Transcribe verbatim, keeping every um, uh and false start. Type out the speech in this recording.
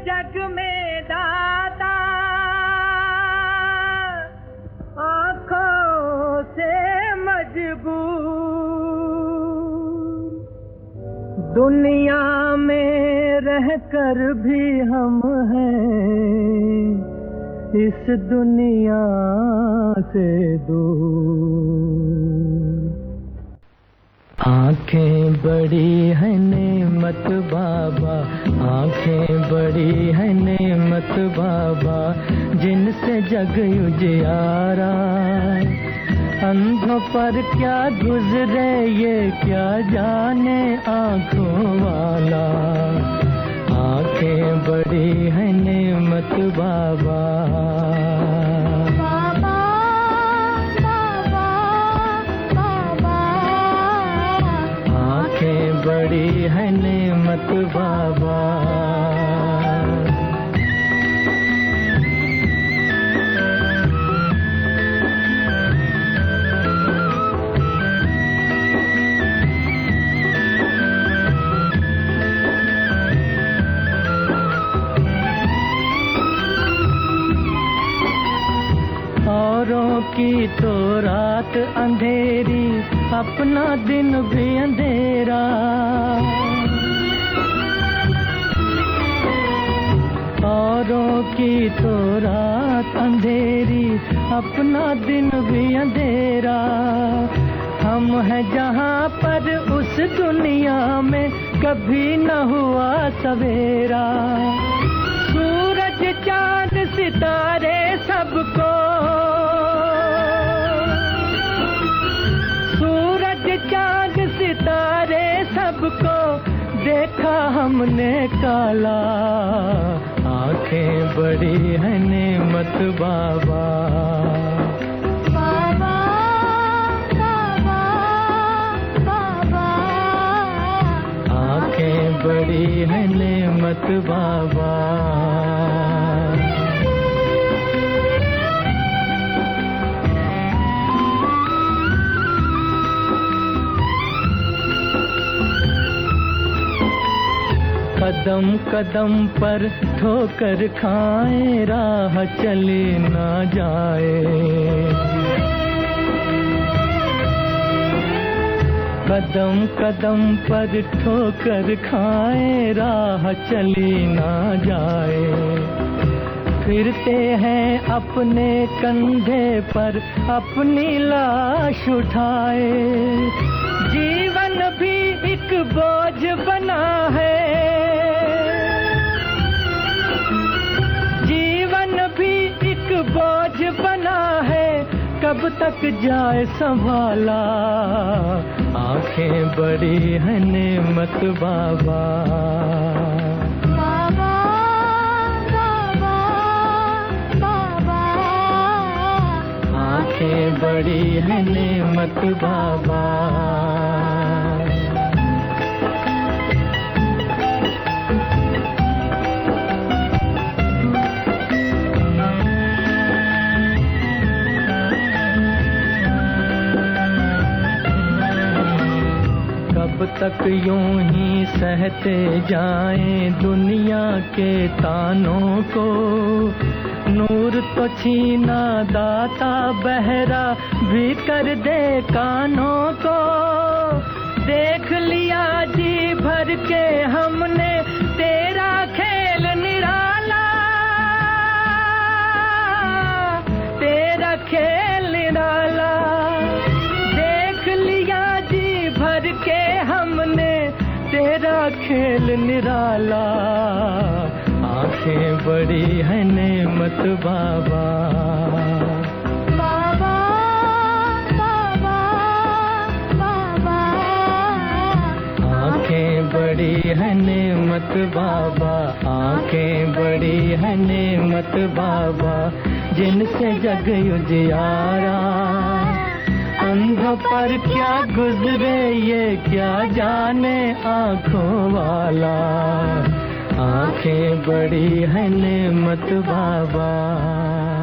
जग में दाता आँखों से मजबूर, दुनिया में रहकर भी हम हैं इस दुनिया से दूर। आँखें बड़ी है नेमत बाबा, आँखें बड़ी है नेमत बाबा, जिनसे जग उजियारा। अंधों पर क्या गुजरे ये क्या जाने आँखों वाला। आँखें बड़ी है नेमत बाबा। बड़ी है नेमत बाबा। औरों की तो रात अंधेरी, अपना दिन भी अंधेरा। औरों की तो रात अंधेरी, अपना दिन भी अंधेरा। हम हैं जहाँ पर उस दुनिया में कभी न हुआ सवेरा। सूरज चांद सितारे सबको, सूरज चांद सितारे सबको देखा हमने काला। आँखें बड़ी है नेमत बाबा। बाबा बाबा बाबा, आँखें बड़ी है नेमत बाबा। कदम कदम पर ठोकर खाए, राह चली ना जाए। कदम कदम पर ठोकर खाए, राह चली ना जाए। फिरते हैं अपने कंधे पर अपनी लाश उठाए। जीवन भी एक बोझ बना है, बोझ बना है, कब तक जाए संभाला। आँखें बड़ी है नेमत बाबा। बाबा बाबा बाबा, आँखें बड़ी है नेमत बाबा। कब तक यूं ही सहते जाएं दुनिया के तानों को। नूर तो छीना दाता, बहरा भी कर दे कानों को। देख लिया जी भर के हमने तेरा खेल निराला, तेरा खेल निराला। देख लिया जी भर के हमने तेरा खेल निराला। आँखें बड़ी है नेमत बाबा। बाबा बाबा बाबा, आँखें बड़ी है नेमत बाबा। आँखें बड़ी है नेमत बाबा, जिनसे जग उजियारा। अंधों पर क्या गुजरे ये क्या जाने आँखों वाला। आँखें बड़ी है नेमत बाबा।